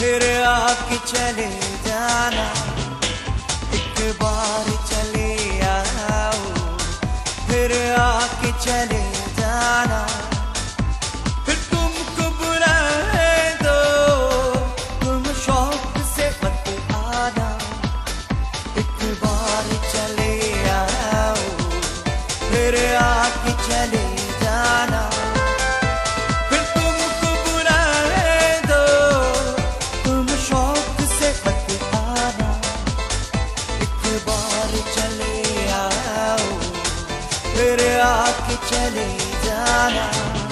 फिर आके चले जाना, एक बार चले आओ, फिर आके चले जाना, फिर तुमको बुलाए दो, तुम शौक से मत आना, एक बार चले आओ, फिर आके चले जाना, फिर तुमको बुलाए दो, तुम शौक से मत आना, एक बार चले आओ, फिर आके चले जाना।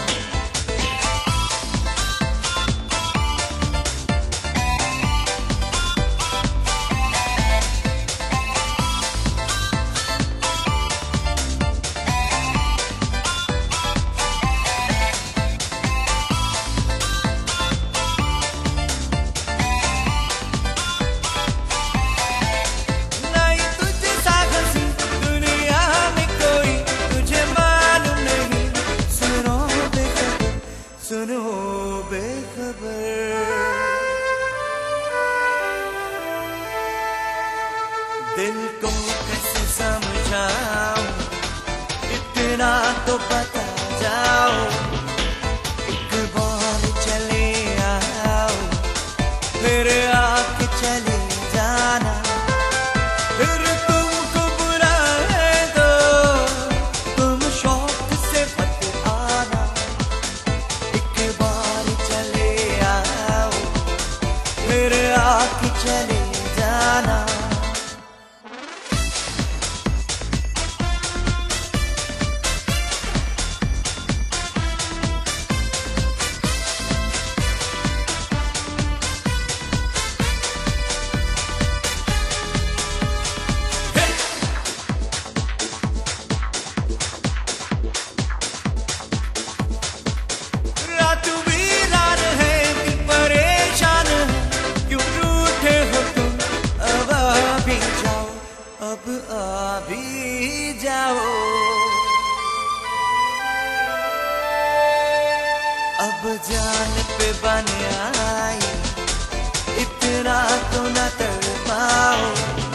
सुनो बेखबर, दिल को कैसे समझाऊं, इतना तो बता जाओ, एक बार चले आओ, फिर आके चले जाना, फिर तुमको बुलाए दो, तुम शौक से मत आना, एक बार चले आओ, फिर आके चले जाना। अब आ भी जाओ, अब जान पे बन आई, इतना तो न तड़पाओ।